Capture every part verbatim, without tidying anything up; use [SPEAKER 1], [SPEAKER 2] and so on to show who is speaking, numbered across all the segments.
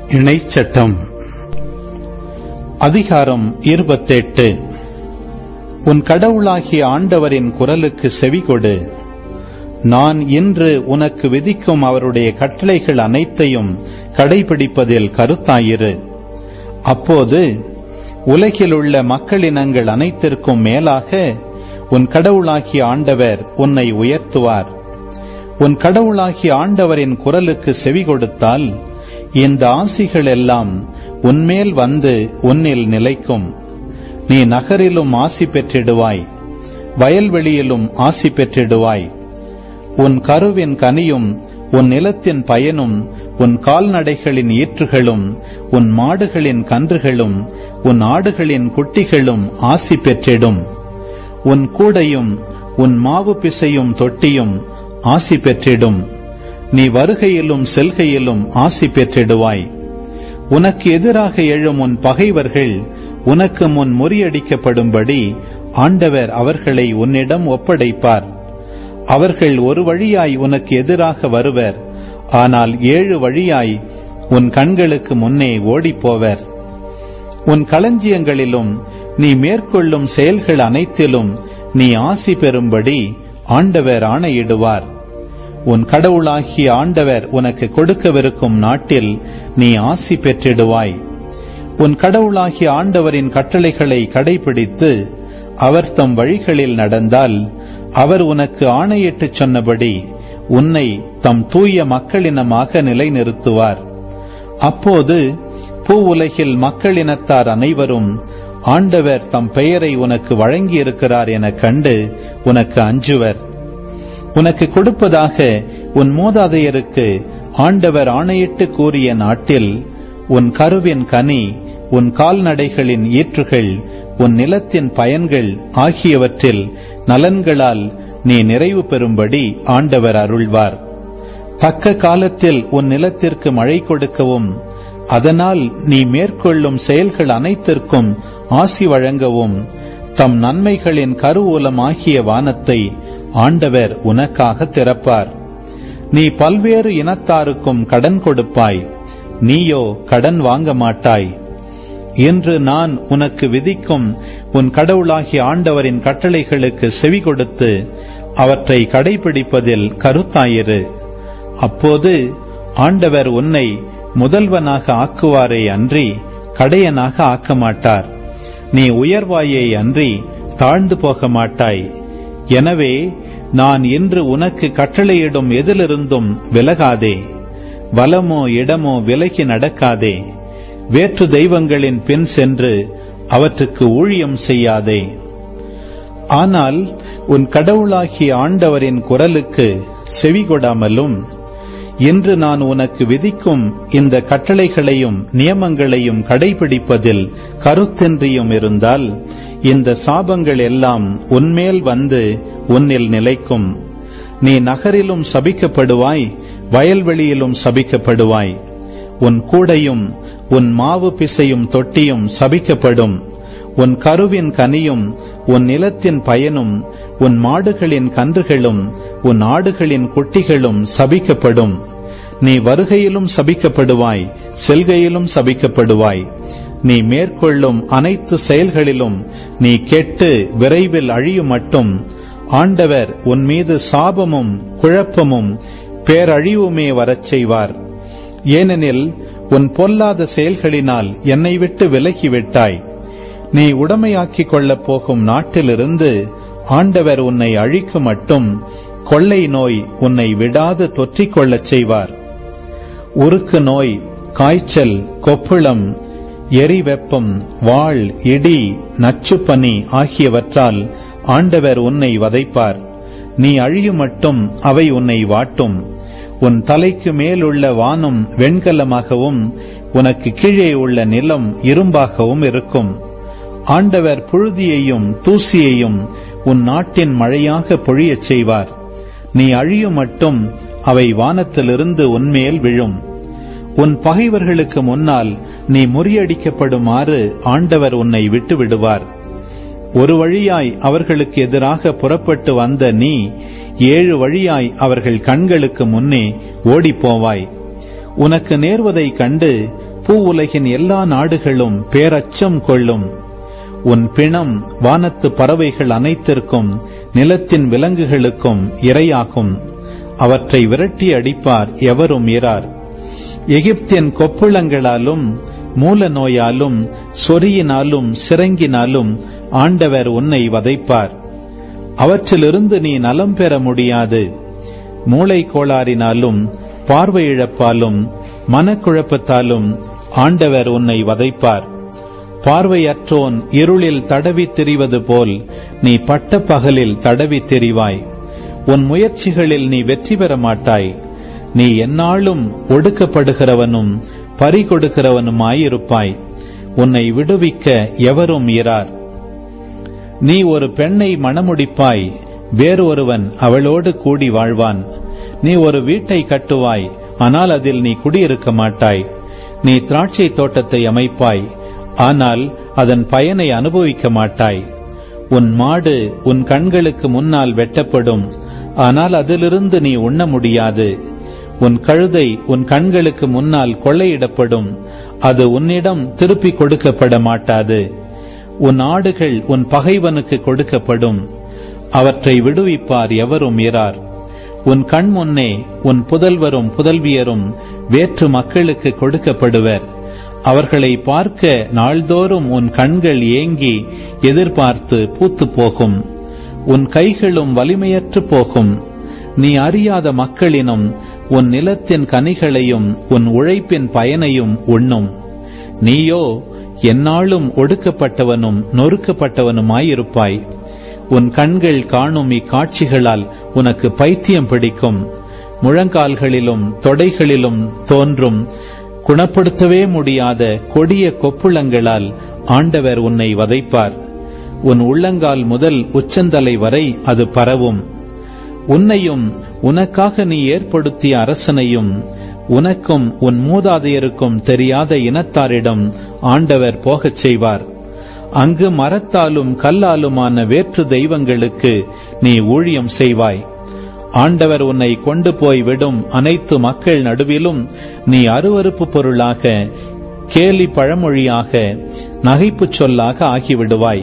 [SPEAKER 1] இணைச்சட்டம். அதிகாரம் இருபத்தெட்டு. உன் கடவுளாகிய ஆண்டவரின் குரலுக்கு செவிகொடு. நான் இன்று உனக்கு விதிக்கும் அவருடைய கட்டளைகள் அனைத்தையும் கடைபிடிப்பதில் கருத்தாயிரு. அப்போது உலகிலுள்ள மக்களினங்கள் அனைத்திற்கும் மேலாக உன் கடவுளாகிய ஆண்டவர் உன்னை உயர்த்துவார். உன் கடவுளாகிய ஆண்டவரின் குரலுக்கு செவி கொடுத்தால் இந்த ஆசிகள் எல்லாம் உன்மேல் வந்து உன்னில் நிலைக்கும். நீ நகரிலும் ஆசி பெற்றிடுவாய், வயல்வெளியிலும் ஆசி பெற்றிடுவாய். உன் கருவின் கனியும் உன் நிலத்தின் பயனும் உன் கால்நடைகளின் ஈற்றுகளும் உன் மாடுகளின் கன்றுகளும் உன் ஆடுகளின் குட்டிகளும் ஆசி பெற்றிடும். உன் கூடையும் உன் மாவு பிசையும் தொட்டியும் ஆசி பெற்றிடும். நீ வருகையிலும் செல்கையிலும் ஆசி பெற்றிடுவாய். உனக்கு எதிராக எழும் உன் பகைவர்கள் உனக்கு முன் முறியடிக்கப்படும்படி ஆண்டவர் அவர்களை உன்னிடம் ஒப்படைப்பார். அவர்கள் ஒரு வழியாய் உனக்கு எதிராக வருவர், ஆனால் ஏழு வழியாய் உன் கண்களுக்கு முன்னே ஓடிப்போவர். உன் களஞ்சியங்களிலும் நீ மேற்கொள்ளும் செயல்கள் அனைத்திலும் நீ ஆசி பெறும்படி ஆண்டவர் ஆணையிடுவார். உன் கடவுளாகிய ஆண்டவர் உனக்கு கொடுக்கவிருக்கும் நாட்டில் நீ ஆசி பெற்றிடுவாய். உன் கடவுளாகிய ஆண்டவரின் கட்டளைகளை கடைபிடித்து அவர் தம் வழிகளில் நடந்தால் அவர் உனக்கு ஆணையிட்டுச் சொன்னபடி உன்னை தம் தூய மக்களினமாக நிலைநிறுத்துவார். அப்போது பூ உலகில் மக்களினத்தார் அனைவரும் ஆண்டவர் தம் பெயரை உனக்கு வழங்கியிருக்கிறார் எனக் கண்டு உனக்கு அஞ்சுவர். உனக்கு கொடுப்பதாக உன் மூதாதையருக்கு ஆண்டவர் ஆணையிட்டு கூறிய நாட்டில் உன் கருவின் கனி, உன் கால்நடைகளின் ஈற்றுகள், உன் நிலத்தின் பயன்கள் ஆகியவற்றில் நலன்களால் நீ நிறைவு பெறும்படி ஆண்டவர் அருள்வார். தக்க காலத்தில் உன் நிலத்திற்கு மழை கொடுக்கவும் அதனால் நீ மேற்கொள்ளும் செயல்கள் அனைத்திற்கும் ஆசி வழங்கவும் தம் நன்மைகளின் கருவூலமாகிய வானத்தை ஆண்டவர் உனக்காக திறப்பார். நீ பல்வேறு இனத்தாருக்கும் கடன் கொடுப்பாய், நீயோ கடன் வாங்க மாட்டாய். இன்று நான் உனக்கு விதிக்கும் உன் கடவுளாகிய ஆண்டவரின் கட்டளைகளுக்கு செவி கொடுத்து அவற்றை கடைபிடிப்பதில் கருத்தாயிரு. அப்போது ஆண்டவர் உன்னை முதல்வனாக ஆக்குவாரே அன்றி கடையனாக ஆக்க மாட்டார். நீ உயர்வாயே அன்றி தாழ்ந்து போக மாட்டாய். எனவே நான் இன்று உனக்கு கட்டளையிடும் எதிலிருந்தும் விலகாதே. வலமோ இடமோ விலகி நடக்காதே. வேற்று தெய்வங்களின் பின் சென்று அவற்றுக்கு ஊழியம் செய்யாதே. ஆனால் உன் கடவுளாகிய ஆண்டவரின் குரலுக்கு செவிகொடாமலும் இன்று நான் உனக்கு விதிக்கும் இந்த கட்டளைகளையும் நியமங்களையும் கடைபிடிப்பதில் கருத்தின்றியும் இருந்தால் இந்த சாபங்கள் எல்லாம் உன்மேல் வந்து உன்னில் நிலைக்கும். நீ நகரிலும் சபிக்கப்படுவாய், வயல்வெளியிலும் சபிக்கப்படுவாய். உன் கூடையும் உன் மாவு பிசையும் தொட்டியும் சபிக்கப்படும். உன் கருவின் கனியும் உன் நிலத்தின் பயனும் உன் மாடுகளின் கன்றுகளும் உன் ஆடுகளின் குட்டிகளும் சபிக்கப்படும். நீ வருகையிலும் சபிக்கப்படுவாய், செல்கையிலும் சபிக்கப்படுவாய். நீ மேற்கொள்ளும் அனைத்து செயல்களிலும் நீ கெட்டு விரைவில் அழியும் மட்டும் ஆண்டவர் உன் மீது சாபமும் குழப்பமும் பேரழிவுமே வரச் செய்வார். ஏனெனில் உன் பொல்லாத செயல்களினால் என்னை விட்டு விலகிவிட்டாய். நீ உடமையாக்கிக் கொள்ளப் போகும் நாட்டிலிருந்து ஆண்டவர் உன்னை அழிக்கும் மட்டும் கொள்ளை நோய் உன்னை விடாது தொற்றிக் கொள்ளச் செய்வார். உருக்கு நோய், காய்ச்சல், கொப்புளம், எரி வெப்பம், வாள், இடி, நச்சுப்பனி ஆகியவற்றால் ஆண்டவர் உன்னை வதைப்பார். நீ அழியும் மட்டும் அவை உன்னை வாட்டும். உன் தலைக்கு மேலுள்ள வானம் வெண்கலமாகவும் உனக்கு கீழே உள்ள நிலம் இரும்பாகவும் இருக்கும். ஆண்டவர் புழுதியையும் தூசியையும் உன் நாட்டின் மழையாக பொழியச் செய்வார். நீ அழியும் மட்டும் அவை வானத்திலிருந்து உன்மேல் விழும். உன் பகைவர்களுக்கு முன்னால் நீ முறியடிக்கப்படுமாறு ஆண்டவர் உன்னை விட்டு விடுவார். ஒரு வழியாய் அவர்களுக்கு எதிராக புறப்பட்டு வந்த நீ ஏழு வழியாய் அவர்கள் கண்களுக்கு முன்னே ஓடிப்போவாய். உனக்கு நேர்வதைக் கண்டு பூ உலகின் எல்லா நாடுகளும் பேரச்சம் கொள்ளும். உன் பிணம் வானத்து பறவைகள் அனைத்திற்கும் நிலத்தின் விலங்குகளுக்கும் இரையாகும். அவற்றை விரட்டி அடிப்பார் எவரும் இரார். எகிப்தின் கொப்புளங்களாலும் மூல நோயாலும் சொறியினாலும் சிறங்கினாலும் ஆண்டவர் உன்னை வதைப்பார். அவற்றிலிருந்து நீ நலம் பெற முடியாது. மூளை கோளாறினாலும் பார்வை இழப்பாலும் மனக்குழப்பத்தாலும் ஆண்டவர் உன்னை வதைப்பார். பார்வையற்றோன் இருளில் தடவி திரிவது போல் நீ பட்ட பகலில் தடவி திரிவாய். உன் முயற்சிகளில் நீ வெற்றி பெற மாட்டாய். நீ எந்நாளும் ஒடுக்கப்படுகிறவனும் பறி கொடுக்கிறவனுமாயிருப்பாய். உன்னை விடுவிக்க எவரும் இரார். நீ ஒரு பெண்ணை மணமுடிப்பாய், வேறொருவன் அவளோடு கூடி வாழ்வான். நீ ஒரு வீட்டை கட்டுவாய், ஆனால் அதில் நீ குடியிருக்க மாட்டாய். நீ திராட்சை தோட்டத்தை அமைப்பாய், ஆனால் அதன் பயனை அனுபவிக்க மாட்டாய். உன் மாடு உன் கண்களுக்கு முன்னால் வெட்டப்படும், ஆனால் அதிலிருந்து நீ உண்ண முடியாது. உன் கழுதை உன் கண்களுக்கு முன்னால் கொள்ளையிடப்படும், அது உன்னிடம் திருப்பி கொடுக்கப்பட மாட்டாது. உன் ஆடுகள் உன் பகைவனுக்கு கொடுக்கப்படும், அவற்றை விடுவிப்பார் எவரும் இரார். உன் கண் முன்னே உன் புதல்வரும் புதல்வியரும் வேற்று மக்களுக்கு கொடுக்கப்படுவர். அவர்களை பார்க்க நாள்தோறும் உன் கண்கள் ஏங்கி எதிர்பார்த்து பூத்து போகும். உன் கைகளும் வலிமையற்று போகும். நீ அறியாத மக்களினும் உன் நிலத்தின் கனிகளையும் உன் உழைப்பின் பயனையும் உண்ணும். நீயோ எந்நாளும் ஒடுக்கப்பட்டவனும் நொறுக்கப்பட்டவனுமாயிருப்பாய். உன் கண்கள் காணும் இக்காட்சிகளால் உனக்கு பைத்தியம் பிடிக்கும். முழங்கால்களிலும் தொடைகளிலும் தோன்றும் குணப்படுத்தவே முடியாத கொடிய கொப்புளங்களால் ஆண்டவர் உன்னை வதைப்பார். உன் உள்ளங்கால் முதல் உச்சந்தலை வரை அது பரவும். உன்னையும் உனக்காக நீ ஏற்படுத்திய அரசனையும் உனக்கும் உன் மூதாதையருக்கும் தெரியாத இனத்தாரிடம் ஆண்டவர் போகச் செய்வார். அங்கு மரத்தாலும் கல்லாலுமான வேற்று தெய்வங்களுக்கு நீ ஊழியம் செய்வாய். ஆண்டவர் உன்னை கொண்டு போய் விடும் அனைத்து மக்கள் நடுவிலும் நீ அருவருப்பு பொருளாக, கேலி பழமொழியாக, நகைப்புச் சொல்லாக ஆகிவிடுவாய்.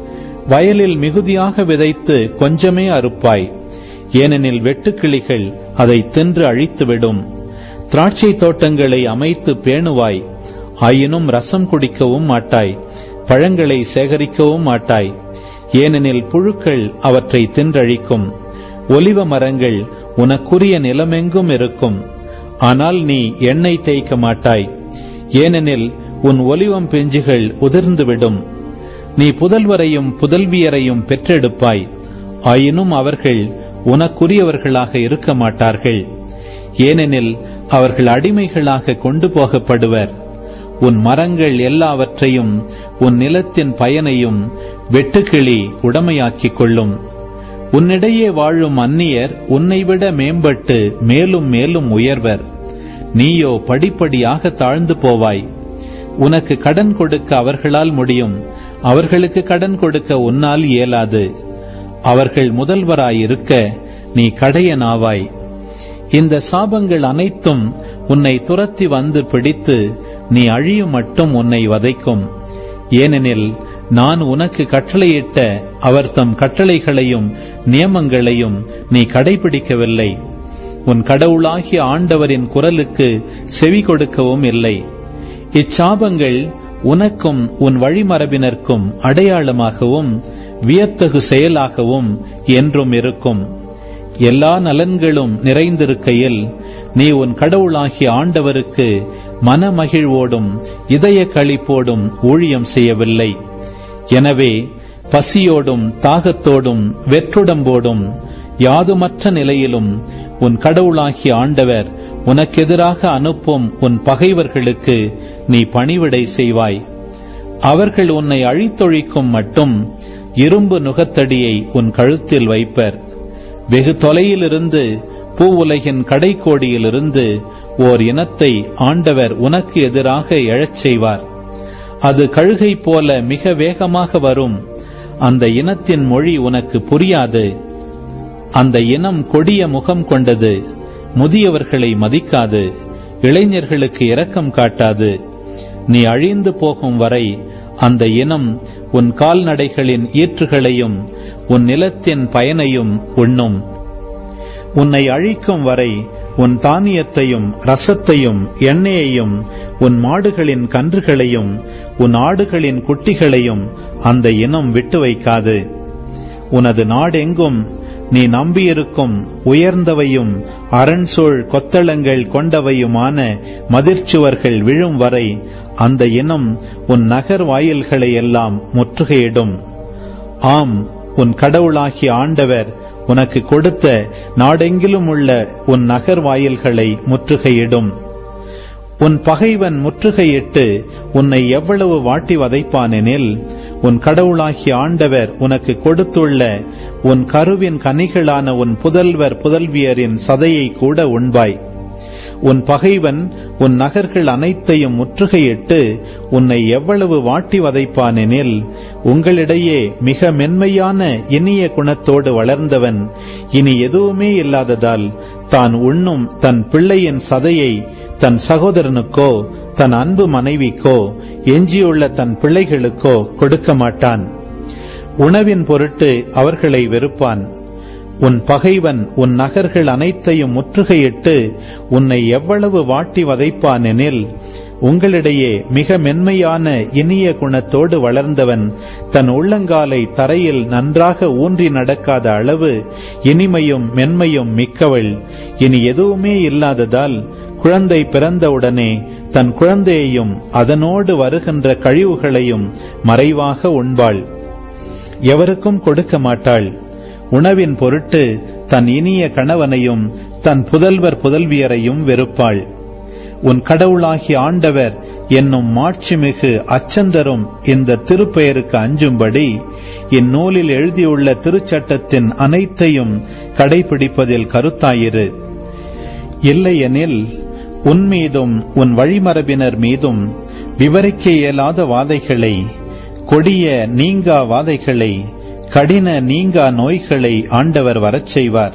[SPEAKER 1] வயலில் மிகுதியாக விதைத்து கொஞ்சமே அறுப்பாய், ஏனெனில் வெட்டுக்கிளிகள் அதை தின்று அழித்துவிடும். திராட்சை தோட்டங்களை அமைத்து பேணுவாய், ஆயினும் ரசம் குடிக்கவும் மாட்டாய், பழங்களை சேகரிக்கவும் மாட்டாய், ஏனெனில் புழுக்கள் அவற்றை தின்றழிக்கும். ஒலிவ மரங்கள் உனக்குரிய நிலமெங்கும் இருக்கும், ஆனால் நீ எண்ணெய் தேய்க்க மாட்டாய், ஏனெனில் உன் ஒலிவம் பிஞ்சுகள் உதிர்ந்துவிடும். நீ புதல்வரையும் புதல்வியரையும் பெற்றெடுப்பாய், ஆயினும் அவர்கள் உனக்குரியவர்களாக இருக்க மாட்டார்கள், ஏனெனில் அவர்கள் அடிமைகளாக கொண்டு போகப்படுவர். உன் மரங்கள் எல்லாவற்றையும் உன் நிலத்தின் பயனையும் வெட்டுக்கிளி உடமையாக்கிக் கொள்ளும். உன்னிடையே வாழும் அந்நியர் உன்னைவிட மேம்பட்டு மேலும் மேலும் உயர்வர். நீயோ படிப்படியாக தாழ்ந்து போவாய். உனக்கு கடன் கொடுக்க அவர்களால் முடியும், அவர்களுக்கு கடன் கொடுக்க உன்னால் இயலாது. அவர்கள் முதல்வராயிருக்க நீ கடையனாவாய். இந்த சாபங்கள் அனைத்தும் உன்னை துரத்தி வந்து பிடித்து நீ அழியும் மட்டும் உன்னை வதைக்கும். ஏனெனில் நான் உனக்கு கட்டளையிட்ட அவர் தம் கட்டளைகளையும் நியமங்களையும் நீ கடைபிடிக்கவில்லை. உன் கடவுளாகிய ஆண்டவரின் குரலுக்கு செவி கொடுக்கவும் இல்லை. இச்சாபங்கள் உனக்கும் உன் வழிமரபினருக்கும் அடையாளமாகவும் வியத்தகு செயலாகவும் என்றும் இருக்கும். எல்லா நலன்களும் நிறைந்திருக்கையில் நீ உன் கடவுளாகிய ஆண்டவருக்கு மனமகிழ்வோடும் இதய களிப்போடும் ஊழியம் செய்யவில்லை. எனவே பசியோடும் தாகத்தோடும் வெற்றுடம்போடும் யாதுமற்ற நிலையிலும் உன் கடவுளாகிய ஆண்டவர் உனக்கெதிராக அனுப்பும் உன் பகைவர்களுக்கு நீ பணிவிடை செய்வாய். அவர்கள் உன்னை அழித்தொழிக்கும் மட்டும் இரும்பு நுகத்தடியை உன் கழுத்தில் வைப்பர். வெகு தொலையிலிருந்து பூவுலகின் கடைக்கோடியிலிருந்து ஓர் இனத்தை ஆண்டவர் உனக்கு எதிராக எழச் செய்வார். அது கழுகை போல மிக வேகமாக வரும். அந்த இனத்தின் மொழி உனக்கு புரியாது. அந்த இனம் கொடிய முகம் கொண்டது, முதியவர்களை மதிக்காது, இளைஞர்களுக்கு இரக்கம் காட்டாது. நீ அழிந்து போகும் வரை அந்த இனம் உன் கால்நடைகளின் ஈற்றுகளையும் உன் நிலத்தின் பயனையும் உண்ணும். உன்னை அழிக்கும் வரை உன் தானியத்தையும் ரசத்தையும் எண்ணெயையும் உன் மாடுகளின் கன்றுகளையும் உன் ஆடுகளின் குட்டிகளையும் அந்த இனம் விட்டு வைக்காது. உனது நாடெங்கும் நீ நம்பியிருக்கும் உயர்ந்தவையும் அரண்சூழ் கொத்தளங்கள் கொண்டவையுமான மதிர்ச்சுவர்கள் விழும் வரை அந்த இனம் உன் நகர் வாயில்களை எல்லாம் முற்றுகையிடும். ஆம், உன் கடவுளாகிய ஆண்டவர் உனக்கு கொடுத்த நாடெங்கிலும் உள்ள உன் நகர் வாயில்களை முற்றுகையிடும். உன் பகைவன் முற்றுகையிட்டு உன்னை எவ்வளவு வாட்டி வதைப்பானெனில், உன் கடவுளாகிய ஆண்டவர் உனக்கு கொடுத்துள்ள உன் கருவின் கனிகளான உன் புதல்வர் புதல்வியரின் சதையை கூட உண்பாய். உன் பகைவன் உன் நகர்கள் அனைத்தையும் முற்றுகையிட்டு உன்னை எவ்வளவு வாட்டி வதைப்பானெனில், உங்களிடையே மிக மென்மையான இனிய குணத்தோடு வளர்ந்தவன் இனி எதுவுமே இல்லாததால் தான் உண்ணும் தன் பிள்ளையின் சதையை தன் சகோதரனுக்கோ தன் அன்பு மனைவிக்கோ எஞ்சியுள்ள தன் பிள்ளைகளுக்கோ கொடுக்க மாட்டான். உணவின் பொருட்டு அவர்களை வெறுப்பான். உன் பகைவன் உன் நகர்கள் அனைத்தையும் முற்றுகையிட்டு உன்னை எவ்வளவு வாட்டி வதைப்பானெனில், உங்களிடையே மிக மென்மையான இனிய குணத்தோடு வளர்ந்தவன் தன் உள்ளங்காலை தரையில் நன்றாக ஊன்றி நடக்காத அளவு இனிமையும் மென்மையும் மிக்கவள் இனி எதுவுமே இல்லாததால் குழந்தை பிறந்தவுடனே தன் குழந்தையையும் அதனோடு வருகின்ற கழிவுகளையும் மறைவாக உண்பாள். எவருக்கும் கொடுக்க மாட்டாள். உணவின் பொருட்டு தன் இனிய கணவனையும் தன் புதல்வர் புதல்வியரையும் வெறுப்பாள். உன் கடவுளாகிய ஆண்டவர் என்னும் மாட்சிமிகு அச்சந்தரும் இந்த திருப்பெயருக்கு அஞ்சும்படி இந்நூலில் எழுதியுள்ள திருச்சட்டத்தின் அனைத்தையும் கடைபிடிப்பதில் கருத்தாயிரு. இல்லையெனில் உன் மீதும் உன் வழிமரபினர் மீதும் விவரிக்க இயலாத வாதைகளை, கொடிய நீங்கா வாதைகளை, கடின நீங்கா நோய்களை ஆண்டவர் வரச் செய்வார்.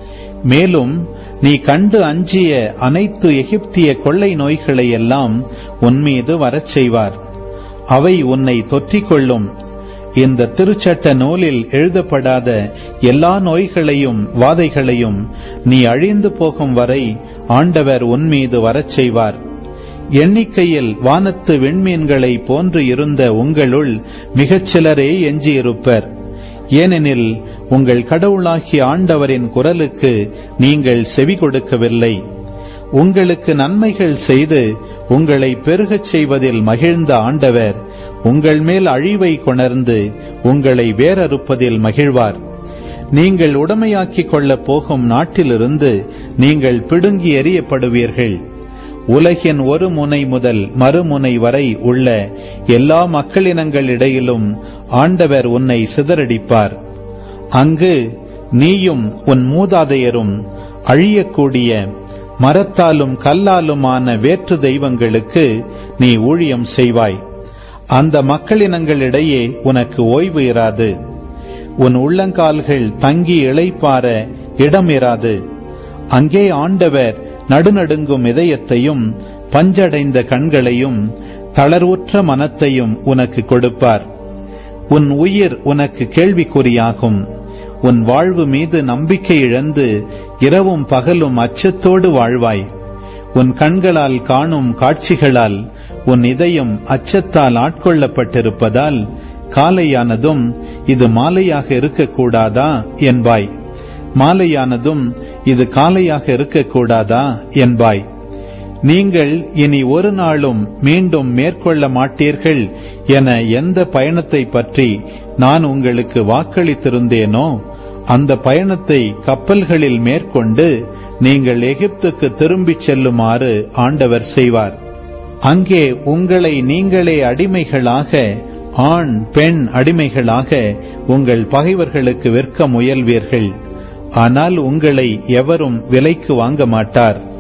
[SPEAKER 1] மேலும் நீ கண்டு அஞ்சிய அனைத்து எகிப்திய கொள்ளை நோய்களை எல்லாம் உன்மீது வரச் செய்வார். அவை உன்னை தொற்றிக்கொள்ளும். இந்த திருச்சட்ட நூலில் எழுதப்படாத எல்லா நோய்களையும் வாதைகளையும் நீ அழிந்து போகும் வரை ஆண்டவர் உன்மீது வரச் செய்வார். எண்ணிக்கையில் வானத்து விண்மீன்களை போன்று இருந்த உங்களுள் மிகச் சிலரே எஞ்சியிருப்பர். ஏனெனில் உங்கள் கடவுளாகிய ஆண்டவரின் குரலுக்கு நீங்கள் செவி கொடுக்கவில்லை. உங்களுக்கு நன்மைகள் செய்து உங்களை பெருகச் செய்வதில் மகிழ்ந்த ஆண்டவர் உங்கள் மேல் அழிவை கொணர்ந்து உங்களை வேரறுப்பதில் மகிழ்வார். நீங்கள் உடமையாக்கிக் கொள்ளப் போகும் நாட்டிலிருந்து நீங்கள் பிடுங்கி எறியப்படுவீர்கள். உலகின் ஒரு முனை முதல் மறுமுனை வரை உள்ள எல்லா மக்களினங்களிடையிலும் ஆண்டவர் உன்னை சிதறடிப்பார். அங்கு நீயும் உன் மூதாதையரும் அழியக்கூடிய மரத்தாலும் கல்லாலுமான வேற்று தெய்வங்களுக்கு நீ ஊழியம் செய்வாய். அந்த மக்களினங்களிடையே உனக்கு ஓய்வு இராது. உன் உள்ளங்கால்கள் தங்கி இளைப்பார இடம் இராது. அங்கே ஆண்டவர் நடுநடுங்கும் இதயத்தையும் பஞ்சடைந்த கண்களையும் தளர்வுற்ற மனத்தையும் உனக்கு கொடுப்பார். உன் உயிர் உனக்கு கேள்விக்குறியாகும். உன் வாழ்வு மீது நம்பிக்கை இழந்து இரவும் பகலும் அச்சத்தோடு வாழ்வாய். உன் கண்களால் காணும் காட்சிகளால் உன் இதயம் அச்சத்தால் ஆட்கொள்ளப்பட்டிருப்பதால் காலையானதும் இது மாலையாக இருக்கக்கூடாதா என்பாய். மாலையானதும் இது காலையாக இருக்கக்கூடாதா என்பாய். நீங்கள் இனி ஒரு நாளும் மீண்டும் மேற்கொள்ள மாட்டீர்கள் என எந்த பயணத்தை பற்றி நான் உங்களுக்கு வாக்களித்திருந்தேனோ அந்த பயணத்தை கப்பல்களில் மேற்கொண்டு நீங்கள் எகிப்துக்கு திரும்பிச் செல்லுமாறு ஆண்டவர் செய்வார். அங்கே உங்களை நீங்களே அடிமைகளாக, ஆண் பெண் அடிமைகளாக உங்கள் பகைவர்களுக்கு விற்க முயல்வீர்கள். ஆனால் உங்களை எவரும் விலைக்கு வாங்க மாட்டார்.